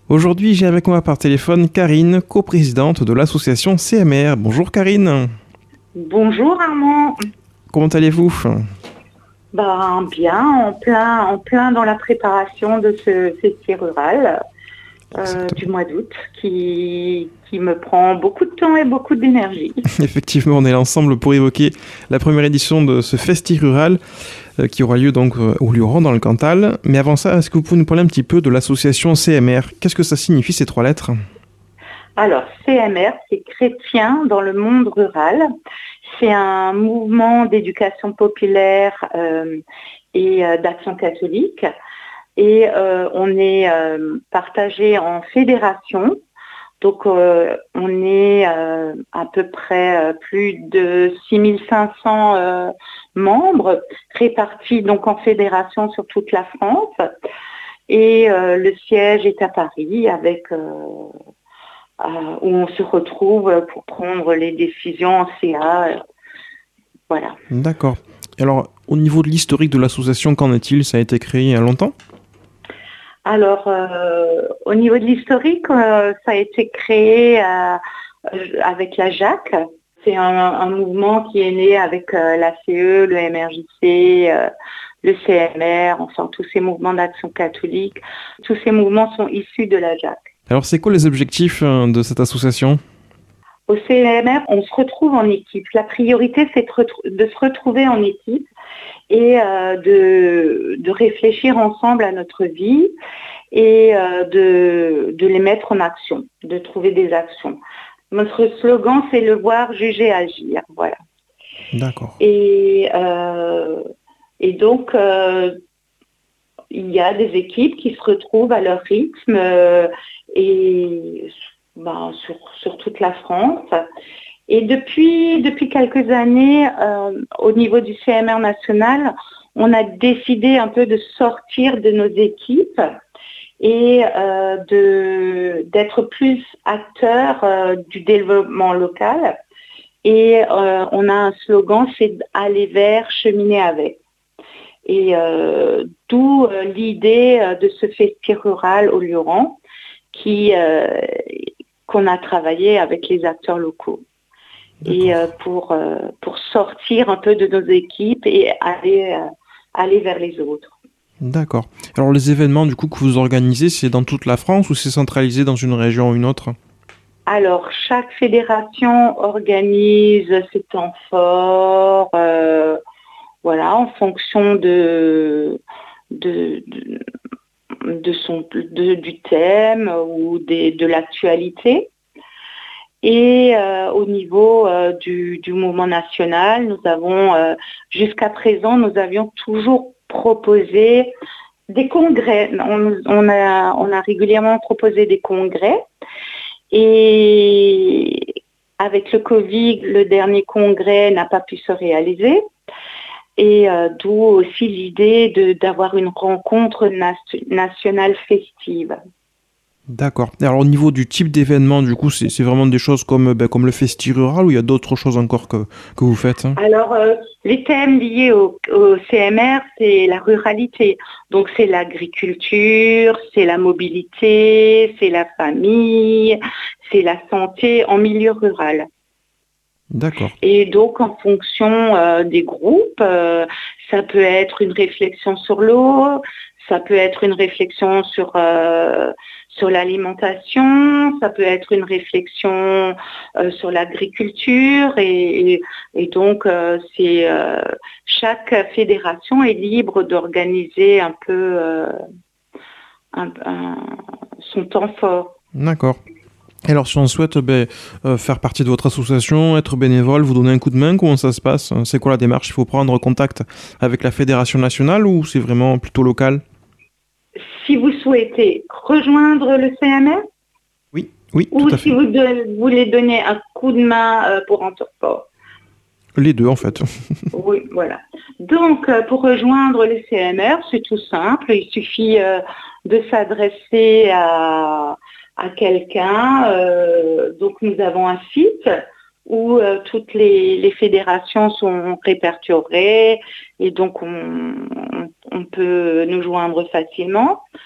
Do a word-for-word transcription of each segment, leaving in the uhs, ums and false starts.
Aujourd'hui, j'ai avec moi par téléphone Karine, coprésidente de l'association C M R. Bonjour Karine. Bonjour Armand. Comment allez-vous ? Ben, bien, en plein, en plein dans la préparation de ce festival rural euh, du mois d'août qui, qui me prend beaucoup de temps et beaucoup d'énergie. Effectivement, on est là ensemble pour évoquer la première édition de ce festival rural euh, qui aura lieu donc euh, au Luron dans le Cantal. Mais avant ça, est-ce que vous pouvez nous parler un petit peu de l'association C M R ? Qu'est-ce que ça signifie ces trois lettres ? Alors, C M R, c'est Chrétiens dans le monde rural. C'est un mouvement d'éducation populaire euh, et euh, d'action catholique. Et euh, on est euh, partagé en fédération. Donc, euh, on est euh, à peu près euh, plus de six mille cinq cents euh, membres répartis donc en fédération sur toute la France. Et euh, le siège est à Paris avec euh, euh, où on se retrouve pour prendre les décisions en C A. Euh, voilà. D'accord. Alors, au niveau de l'historique de l'association, qu'en est-il ? Ça a été créé il y a longtemps ? Alors, euh, au niveau de l'historique, euh, ça a été créé euh, avec la J A C. C'est un, un mouvement qui est né avec euh, l'A C E, le M R J C, euh, le C M R, enfin tous ces mouvements d'action catholique. Tous ces mouvements sont issus de la J A C. Alors, c'est quoi les objectifs de cette association ? Au C M R, on se retrouve en équipe. La priorité, c'est de, retrou- de se retrouver en équipe et euh, de, de réfléchir ensemble à notre vie et euh, de, de les mettre en action, de trouver des actions. Notre slogan, c'est le voir, juger, agir. Voilà. D'accord. Et, euh, et donc, euh, il y a des équipes qui se retrouvent à leur rythme euh, et ben, sur, sur toute la France. Et depuis, depuis quelques années, euh, au niveau du C M R national, on a décidé un peu de sortir de nos équipes et euh, de, d'être plus acteurs euh, du développement local. Et euh, on a un slogan, c'est aller vers, cheminer avec. Et euh, d'où euh, l'idée euh, de ce festival rural au Luron qui, euh, qu'on a travaillé avec les acteurs locaux. D'accord. Et euh, pour, euh, pour sortir un peu de nos équipes et aller, euh, aller vers les autres. D'accord. Alors les événements du coup que vous organisez, c'est dans toute la France ou c'est centralisé dans une région ou une autre ? Alors, chaque fédération organise ses temps forts, euh, voilà, en fonction de, de, de, de son, de, du thème ou des, de l'actualité. Et euh, au niveau euh, du, du mouvement national, nous avons, euh, jusqu'à présent, nous avions toujours proposé des congrès. On, on, a, on a régulièrement proposé des congrès. Et avec le Covid, le dernier congrès n'a pas pu se réaliser. Et euh, d'où aussi l'idée de, d'avoir une rencontre nation, nationale festive. D'accord. Et alors au niveau du type d'événement, du coup, c'est, c'est vraiment des choses comme, ben, comme le festival rural ou il y a d'autres choses encore que, que vous faites hein ? Alors, euh, les thèmes liés au, au C M R, c'est la ruralité. Donc, c'est l'agriculture, c'est la mobilité, c'est la famille, c'est la santé en milieu rural. D'accord. Et donc, en fonction euh, des groupes, euh, ça peut être une réflexion sur l'eau, ça peut être une réflexion sur, euh, sur l'alimentation, ça peut être une réflexion euh, sur l'agriculture. Et, et, et donc, euh, c'est, euh, chaque fédération est libre d'organiser un peu euh, un, un, son temps fort. D'accord. Et alors, si on souhaite ben, euh, faire partie de votre association, être bénévole, vous donner un coup de main, comment ça se passe ? C'est quoi la démarche ? Il faut prendre contact avec la fédération nationale ou c'est vraiment plutôt local ? Si vous souhaitez rejoindre le C M R, Oui, oui, ou tout à si fait. vous de, voulez donner un coup de main euh, pour un sport. Les deux, en fait. Oui, voilà. Donc, euh, pour rejoindre le C M R, c'est tout simple. Il suffit euh, de s'adresser à, à quelqu'un. Euh, donc, nous avons un site où euh, toutes les, les fédérations sont répertoriées et donc on, on, on peut nous joindre facilement.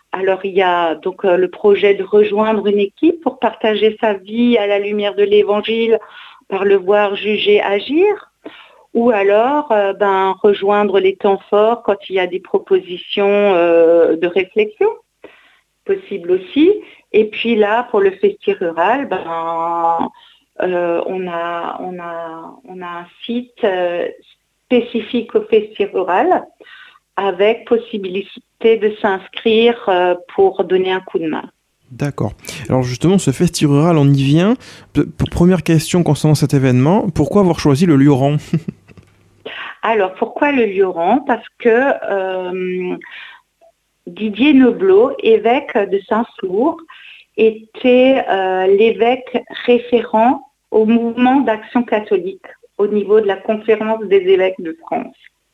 alors il y a donc euh, le projet de rejoindre une équipe pour partager sa vie à la lumière de l'Évangile, par le voir, juger, agir. Ou alors euh, ben, rejoindre les temps forts quand il y a des propositions euh, de réflexion, possible aussi. Et puis là, pour le Festi Rural, ben, euh, on, a, on, a, on a un site euh, spécifique au Festi Rural avec possibilité de s'inscrire euh, pour donner un coup de main. D'accord. Alors justement, ce Festi Rural, on y vient. P- première question concernant cet événement, pourquoi avoir choisi le Lioran? Alors, pourquoi le Lioran? Parce que euh, Didier Noblot, évêque de Saint-Flour, était euh, l'évêque référent au mouvement d'action catholique au niveau de la conférence des évêques de France.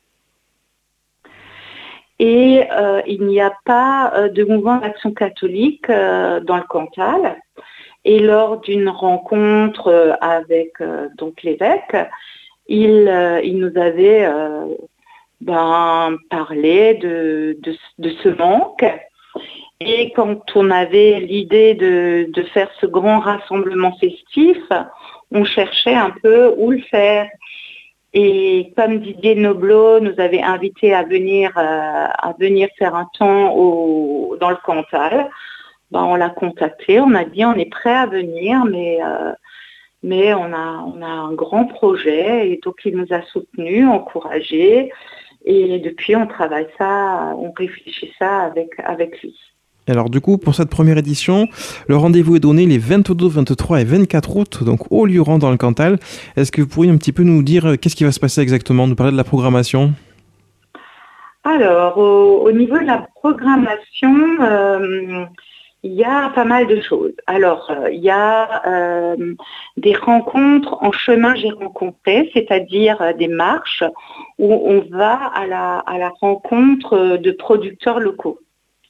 Et euh, il n'y a pas euh, de mouvement d'action catholique euh, dans le Cantal. Et lors d'une rencontre euh, avec euh, donc l'évêque, il, euh, il nous avait euh, ben, parlé de, de, de ce manque. Et quand on avait l'idée de, de faire ce grand rassemblement festif, on cherchait un peu où le faire. Et comme Didier Noblot nous avait invités à venir, euh, à venir faire un temps au, dans le Cantal, ben on l'a contacté, on a dit on est prêt à venir, mais, euh, mais on, a, on a un grand projet. Et donc il nous a soutenus, encouragés. Et depuis on travaille ça, on réfléchit ça avec, avec lui. Alors du coup, pour cette première édition, le rendez-vous est donné les vingt-deux, vingt-trois et vingt-quatre août, donc au Lioran dans le Cantal. Est-ce que vous pourriez un petit peu nous dire euh, qu'est-ce qui va se passer exactement, nous parler de la programmation? Alors, au, au niveau de la programmation, euh, il y a pas mal de choses. Alors, euh, il y a euh, des rencontres en chemin j'ai rencontré, c'est-à-dire euh, des marches où on va à la, à la rencontre de producteurs locaux.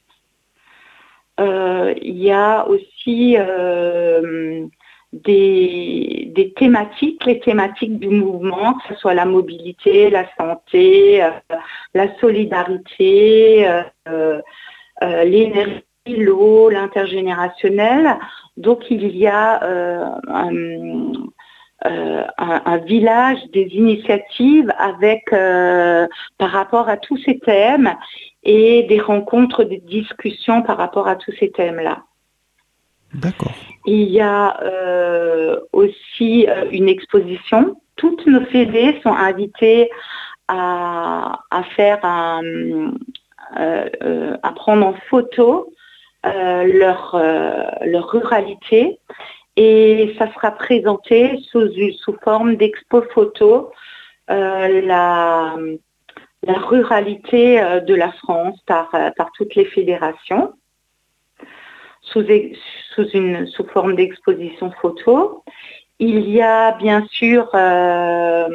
Euh, il y a aussi euh, des, des thématiques, les thématiques du mouvement, que ce soit la mobilité, la santé, euh, la solidarité, euh, euh, l'énergie, l'eau, l'intergénérationnel. Donc il y a euh, un, euh, un, un village des initiatives avec euh, par rapport à tous ces thèmes et des rencontres, des discussions par rapport à tous ces thèmes-là. D'accord. Il y a euh, aussi euh, une exposition. Toutes nos fédés sont invitées à, à faire un, euh, euh, à prendre en photo euh, leur, euh, leur ruralité, et ça sera présenté sous, sous forme d'expo photo, euh, la, la ruralité de la France par, par toutes les fédérations, sous, sous, une, sous forme d'exposition photo. Il y a bien sûr euh,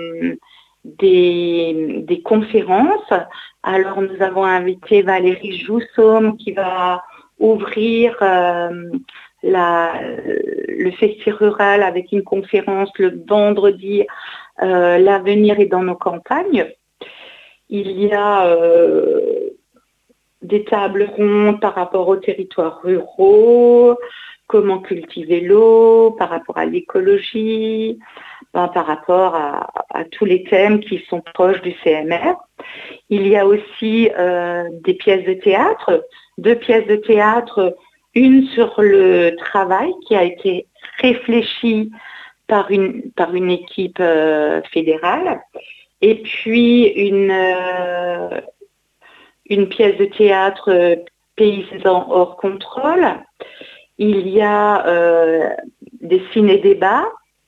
des, des conférences. Alors nous avons invité Valérie Joussaume qui va ouvrir euh, la, le Festi Rural avec une conférence le vendredi, euh, l'avenir est dans nos campagnes. Il y a euh, des tables rondes par rapport aux territoires ruraux, comment cultiver l'eau, par rapport à l'écologie, ben, par rapport à, à tous les thèmes qui sont proches du C M R. Il y a aussi euh, des pièces de théâtre, deux pièces de théâtre, une sur le travail qui a été réfléchie par une, par une équipe euh, fédérale, et puis une, euh, une pièce de théâtre euh, paysans hors contrôle. Il y a euh, des ciné-débats.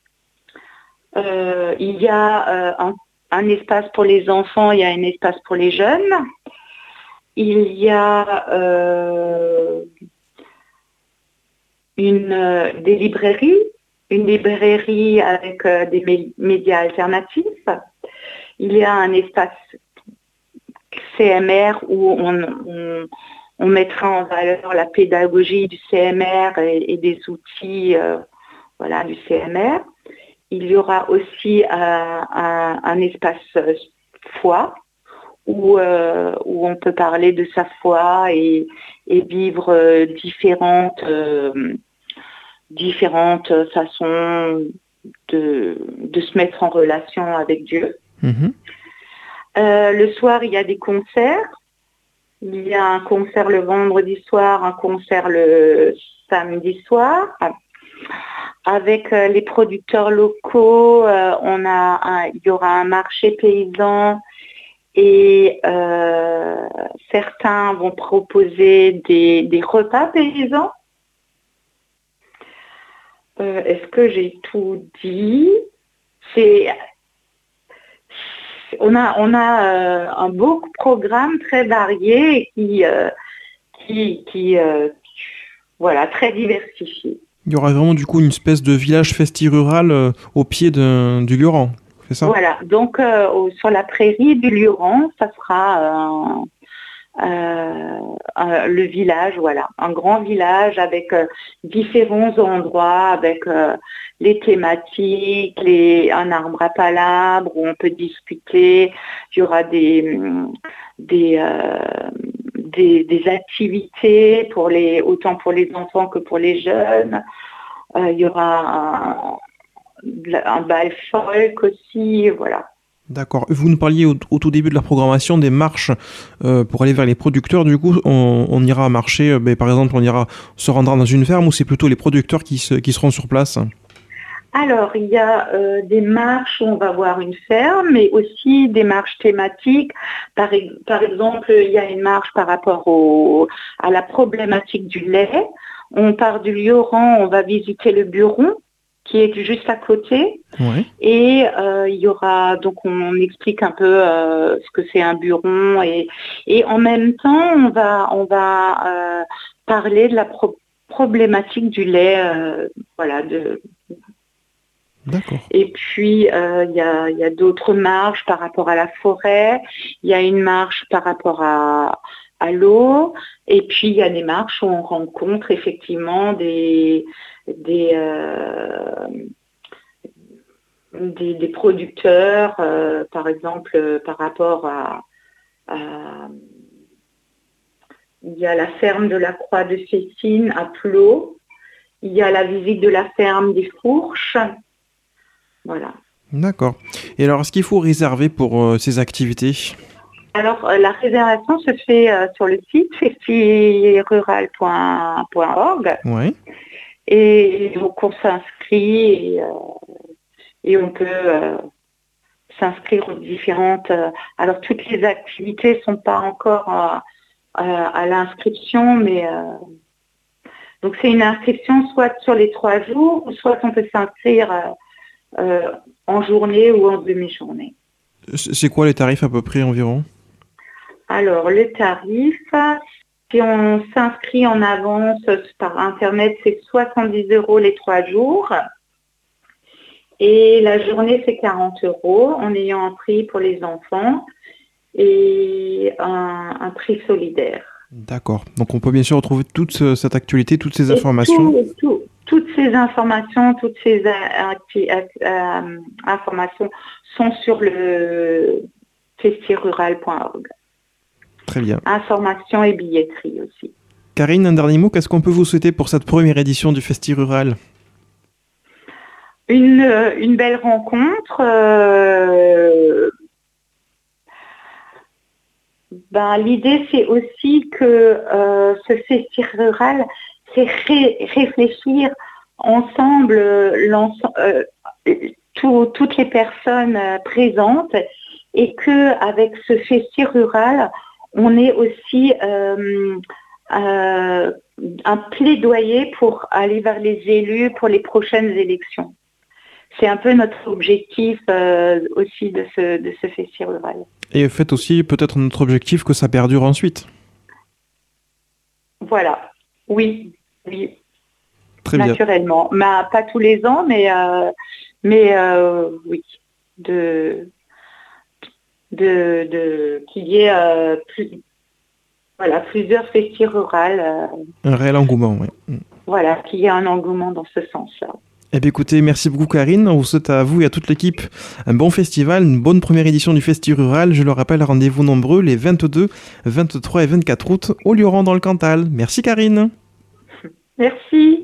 Euh, il y a euh, un, un espace pour les enfants, il y a un espace pour les jeunes. Il y a euh, une, euh, des librairies, une librairie avec euh, des mé- médias alternatifs. Il y a un espace C M R où on, on, on mettra en valeur la pédagogie du C M R et, et des outils euh, voilà, du C M R. Il y aura aussi euh, un, un espace foi où, euh, où on peut parler de sa foi et, et vivre euh, différentes, euh, différentes façons de, de se mettre en relation avec Dieu. Mmh. Euh, le soir, il y a des concerts. Il y a un concert le vendredi soir, un concert le samedi soir. Avec euh, les producteurs locaux, euh, on a un, il y aura un marché paysan et euh, certains vont proposer des, des repas paysans. Euh, est-ce que j'ai tout dit? C'est, on a, on a euh, un beau programme très varié qui, euh, qui, qui euh, voilà, très diversifié. Il y aura vraiment du coup une espèce de village festi-rural euh, au pied de, du Lioran, c'est ça? Voilà, donc euh, au, sur la prairie du Lioran, ça sera euh, euh, euh, le village, voilà, un grand village avec euh, différents endroits, avec euh, les thématiques, les, un arbre à palabres où on peut discuter. Il y aura des, des, euh, des, des activités pour les, autant pour les enfants que pour les jeunes. Euh, il y aura un, un bal folk aussi, voilà. D'accord. Vous nous parliez au, au tout début de la programmation des marches euh, pour aller vers les producteurs. Du coup, on, on ira marcher, euh, ben, par exemple, on ira se rendre dans une ferme ou c'est plutôt les producteurs qui, se, qui seront sur place? Alors, il y a euh, des marches où on va voir une ferme, mais aussi des marches thématiques. Par, par exemple, il y a une marche par rapport au, à la problématique du lait. On part du Lioran, on va visiter le Buron, qui est juste à côté. Ouais. Et euh, il y aura, donc on explique un peu euh, ce que c'est un buron. Et, et en même temps, on va, on va euh, parler de la pro- problématique du lait, euh, voilà, de... D'accord. Et puis, euh, il y a, il y a d'autres marches par rapport à la forêt, il y a une marche par rapport à, à l'eau, et puis il y a des marches où on rencontre effectivement des, des, euh, des, des producteurs, euh, par exemple, euh, par rapport à, à... Il y a la ferme de la Croix de Cécine à Plot, il y a la visite de la ferme des Fourches. Voilà. D'accord. Et alors, est-ce qu'il faut réserver pour euh, ces activités? Alors, euh, la réservation se fait euh, sur le site festirural point org Ouais. et donc on s'inscrit et, euh, et on peut euh, s'inscrire aux différentes... Euh, alors, toutes les activités ne sont pas encore euh, euh, à l'inscription, mais... Euh, donc, c'est une inscription soit sur les trois jours, ou soit on peut s'inscrire euh, euh, en journée ou en demi-journée. C'est quoi les tarifs à peu près environ? Alors, le tarif, si on s'inscrit en avance par Internet, c'est soixante-dix euros les trois jours. Et la journée, c'est quarante euros en ayant un prix pour les enfants et un, un prix solidaire. D'accord. Donc on peut bien sûr retrouver toute ce- cette actualité, toutes ces Et informations. tout, tout, toutes ces informations, toutes ces euh, euh, informations sont sur le festirural point org. Très bien. Information et billetterie aussi. Karine, un dernier mot, qu'est-ce qu'on peut vous souhaiter pour cette première édition du Festi Rural? Une, une belle rencontre. Euh, ben, l'idée, c'est aussi que euh, ce Festi Rural, c'est ré- réfléchir ensemble euh, tout, toutes les personnes euh, présentes et qu'avec ce Festi Rural, on ait aussi euh, euh, un plaidoyer pour aller vers les élus pour les prochaines élections. C'est un peu notre objectif euh, aussi de ce, de ce Festi Rural. Et faites aussi peut-être notre objectif que ça perdure ensuite. Voilà, oui, oui, Très naturellement. Mais, pas tous les ans, mais, euh, mais euh, oui, de, de, de, qu'il y ait euh, plus, voilà, plusieurs Festi Rural. Euh, Un réel engouement, oui. voilà, qu'il y ait un engouement dans ce sens-là. Eh bien écoutez, merci beaucoup Karine. On vous souhaite à vous et à toute l'équipe un bon festival, une bonne première édition du Festi Rural. Je le rappelle, rendez-vous nombreux les vingt-deux, vingt-trois et vingt-quatre août au Lioran dans le Cantal. Merci Karine. Merci.